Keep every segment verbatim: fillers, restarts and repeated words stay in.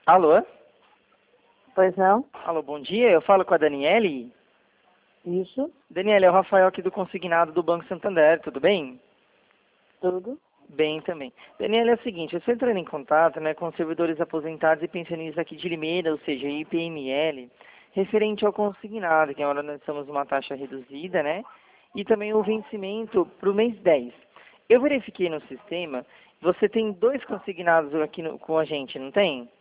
Alô? Pois não? Alô, bom dia. Eu falo com a Daniele. Isso, Daniele, é o Rafael aqui do Consignado do Banco Santander, tudo bem? tudo. Bem também. Daniele, é o seguinte, eu estou entrando em contato, né, com servidores aposentados e pensionistas aqui de Limeira, ou seja, I P M L, referente ao consignado, que agora nós estamos numa taxa reduzida, né, e também o vencimento para o mês dez. Eu verifiquei no sistema, você tem dois consignados aqui no- com a gente, não tem?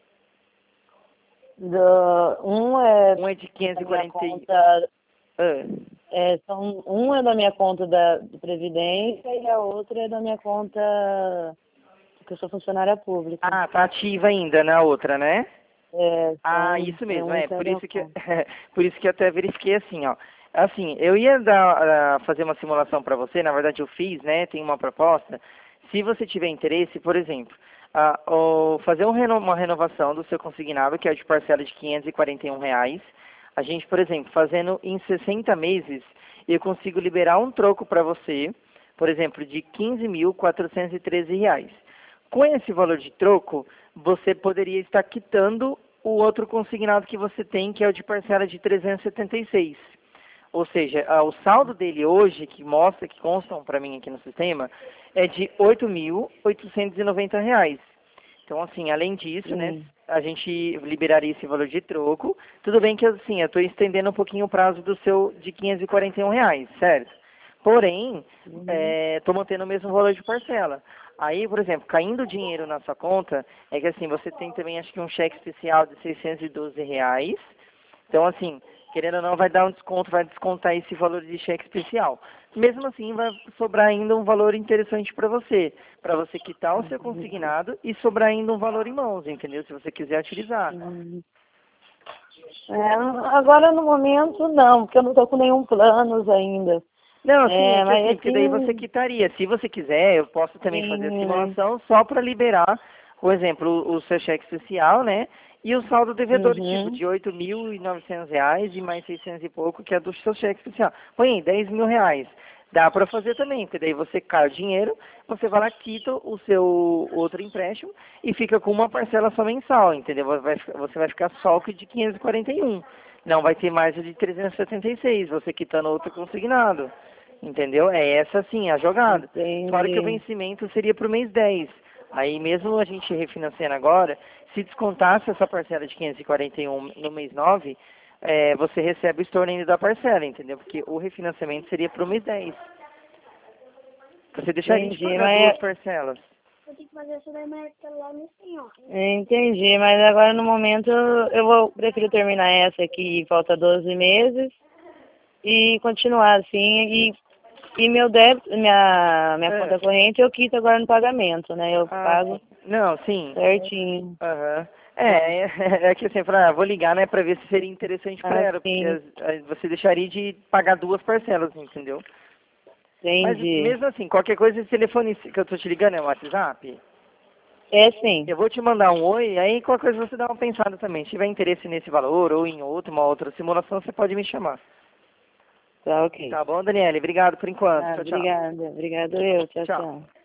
Do, um é Um é de da minha quinhentos e quarenta e... conta, Ah. é, são, um é da minha conta da, de Previdência e a outra é da minha conta, porque eu sou funcionária pública. Ah, tá ativa ainda na outra, né? É, Ah, são, isso é mesmo, um em é, por cada isso que conta. por isso que eu até verifiquei assim, ó. Assim, eu ia dar, ah, fazer uma simulação para você, na verdade eu fiz, né? Tem uma proposta. Se você tiver interesse, por exemplo, ah, o- fazer um reno- uma renovação do seu consignado, que é de parcela de quinhentos e quarenta e um reais. A gente, por exemplo, fazendo em sessenta meses, eu consigo liberar um troco para você, por exemplo, de quinze mil quatrocentos e treze reais. Com esse valor de troco, você poderia estar quitando o outro consignado que você tem, que é o de parcela de trezentos e setenta e seis. Ou seja, ah, o saldo dele hoje, que mostra, que constam para mim aqui no sistema, é de oito mil oitocentos e noventa reais. Então, assim, além disso, né, Sim, a gente liberaria esse valor de troco. Tudo bem que, assim, eu estou estendendo um pouquinho o prazo do seu de quinhentos e quarenta e um reais, certo? Porém, uhum, estou mantendo o mesmo valor de parcela. Aí, por exemplo, caindo o dinheiro na sua conta, é que assim, você tem também, acho que um cheque especial de seiscentos e doze reais. Então, assim, querendo ou não, vai dar um desconto, vai descontar esse valor de cheque especial. Mesmo assim, vai sobrar ainda um valor interessante para você, para você quitar o seu consignado e sobrar ainda um valor em mãos, entendeu? Se você quiser utilizar. uhum. É, agora no momento não, porque eu não estou com nenhum planos ainda. Não, sim, é É, que mas assim, porque daí você assim, quitaria. Se você quiser, eu posso também fazer a sim, né? simulação só para liberar, por exemplo, o, o seu cheque especial, né? E o saldo devedor, tipo, Uhum, de oito mil e novecentos reais e mais seiscentos e pouco, que é do seu cheque especial. Põe aí, dez mil reais. Dá para fazer também, porque daí você cai o dinheiro, você vai lá, quita o seu outro empréstimo e fica com uma parcela só mensal, entendeu? Você vai, ficar- você vai ficar só com o de quinhentos e quarenta e um. Não vai ter mais o de trezentos e setenta e seis, você quitando outro consignado. Entendeu? É essa sim a jogada. Fora que o entendi. vencimento seria para o mês dez. Aí mesmo a gente refinanciando agora, se descontasse essa parcela de quinhentos e quarenta e um no mês nove, é, você recebe o estorno da parcela, entendeu? Porque o refinanciamento seria para o mês dez. Você deixaria de Entendi, pagar mas duas parcelas. entendi, mas agora no momento eu vou prefiro terminar essa aqui, falta doze meses, e continuar assim, e, e meu débito, minha, minha É. conta corrente eu quito agora no pagamento, né? Eu Ah, sim. pago Não, sim. certinho. Aham. É, é, é que assim, pra, vou ligar, né, pra ver se seria interessante pra ela, porque Assim, as- as- você deixaria de pagar duas parcelas, entendeu? Mas entendi. mesmo assim, qualquer coisa, esse telefone que eu tô te ligando é o WhatsApp. É sim, Eu vou te mandar um oi, aí qualquer coisa você dá uma pensada também. Se tiver interesse nesse valor ou em outro, uma outra simulação, você pode me chamar. tá ok. Tá bom, Daniele? Obrigado por enquanto. Ah, Tchau, tchau. obrigada, obrigado eu, tchau, Tchau. tchau.